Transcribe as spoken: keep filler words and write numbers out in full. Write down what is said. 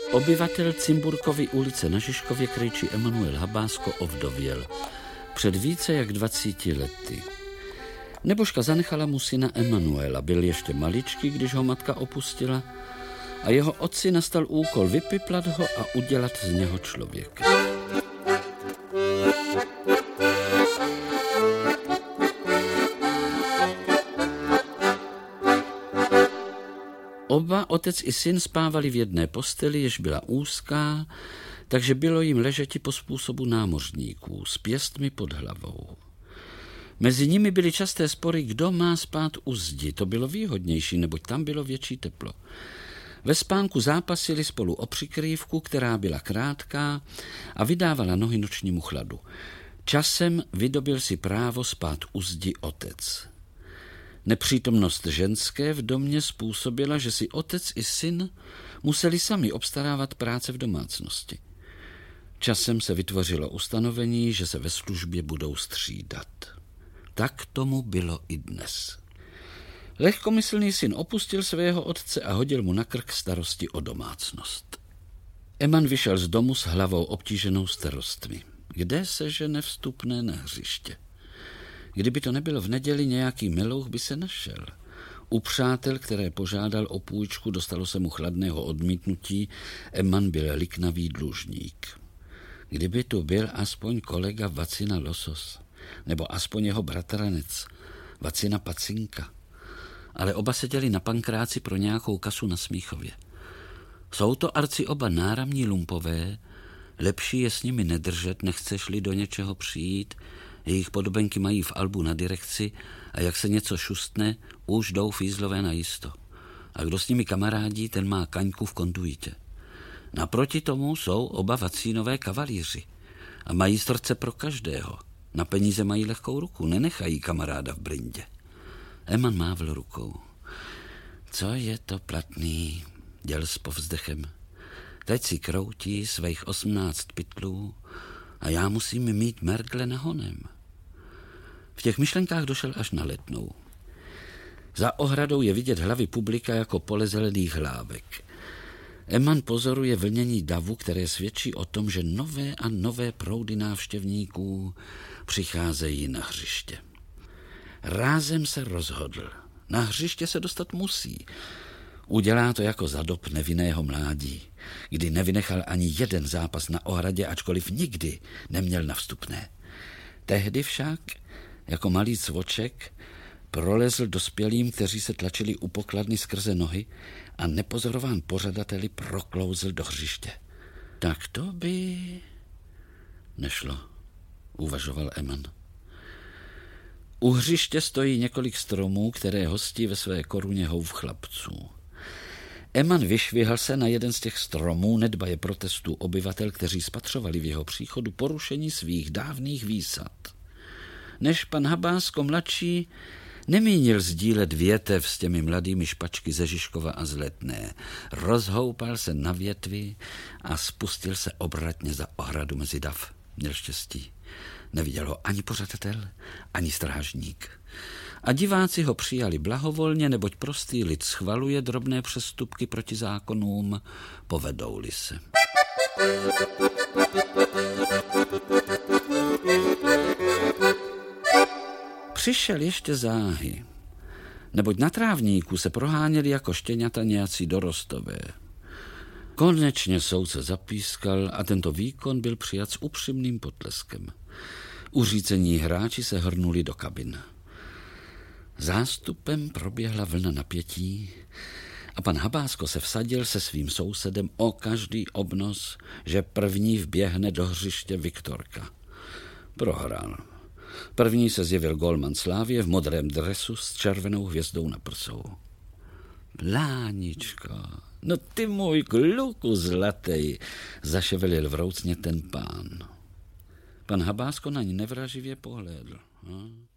Obyvatel Cimburkovy ulice na Žižkově krejčí Emanuel Habásko ovdověl před více jak dvaceti lety. Nebožka zanechala mu syna Emanuela, byl ještě maličký, když ho matka opustila, a jeho otci nastal úkol vypiplat ho a udělat z něho člověka. Oba, otec i syn, spávali v jedné posteli, jež byla úzká, takže bylo jim ležeti po způsobu námořníků, s pěstmi pod hlavou. Mezi nimi byly časté spory, kdo má spát u zdi. To bylo výhodnější, neboť tam bylo větší teplo. Ve spánku zápasili spolu o přikrývku, která byla krátká a vydávala nohy nočnímu chladu. Časem vydobil si právo spát u zdi otec. Nepřítomnost ženské v domě způsobila, že si otec i syn museli sami obstarávat práce v domácnosti. Časem se vytvořilo ustanovení, že se ve službě budou střídat. Tak tomu bylo i dnes. Lehkomyslný syn opustil svého otce a hodil mu na krk starosti o domácnost. Eman vyšel z domu s hlavou obtíženou starostmi. Kde se žene vstupné na hřiště? Kdyby to nebylo v neděli, nějaký milouch by se našel. U přátel, které požádal o půjčku, dostalo se mu chladného odmítnutí, Eman byl liknavý dlužník. Kdyby tu byl aspoň kolega Vacina Losos, nebo aspoň jeho bratranec Vacina Pacinka. Ale oba seděli na pankráci pro nějakou kasu na Smíchově. Jsou to arci oba náramní lumpové, lepší je s nimi nedržet, nechceš-li do něčeho přijít, jejich podobenky mají v albu na direkci a jak se něco šustne, už jdou fízlové najisto. A kdo s nimi kamarádí, ten má kaňku v konduitě. Naproti tomu jsou oba Vacínové kavalíři a mají srdce pro každého. Na peníze mají lehkou ruku, nenechají kamaráda v brindě. Eman mávl rukou. Co je to platný, děl s povzdechem. Teď si kroutí svých osmnáct pytlů a já musím mít mergle nahonem. V těch myšlenkách došel až na Letnou. Za ohradou je vidět hlavy publika jako pole zelených hlávek. Eman pozoruje vlnění davu, které svědčí o tom, že nové a nové proudy návštěvníků přicházejí na hřiště. Rázem se rozhodl. Na hřiště se dostat musí. Udělá to jako za dob nevinného mládí, kdy nevynechal ani jeden zápas na ohradě, ačkoliv nikdy neměl na vstupné. Tehdy však, jako malý cvoček, prolezl dospělým, kteří se tlačili u pokladny skrze nohy, a nepozorován pořadateli proklouzl do hřiště. Tak to by nešlo, uvažoval Eman. U hřiště stojí několik stromů, které hostí ve své koruně houv chlapců. Eman vyšvihal se na jeden z těch stromů, nedbaje protestů obyvatel, kteří spatřovali v jeho příchodu porušení svých dávných výsad. Než pan Habásko mladší nemínil sdílet větev s těmi mladými špačky ze Žižkova a z Letné. Rozhoupal se na větvi a spustil se obratně za ohradu mezi dav. Měl štěstí. Neviděl ho ani pořadatel, ani strážník. A diváci ho přijali blahovolně, neboť prostý lid schvaluje drobné přestupky proti zákonům, povedou-li se. Přišel ještě záhy, neboť na trávníku se proháněli jako štěňata nějací dorostové. Konečně soudce zapískal a tento výkon byl přijat s upřímným potleskem. Uřícení hráči se hrnuli do kabin. Zástupem proběhla vlna napětí a pan Habásko se vsadil se svým sousedem o každý obnos, že první vběhne do hřiště Viktorka. Prohrál. První se zjevil golman Slávie v modrém dresu s červenou hvězdou na prsou. Pláničko, no ty můj kluku zlatej, zaševelil vroucně ten pán. Pan Habásko na ní nevraživě pohlédl. Hm?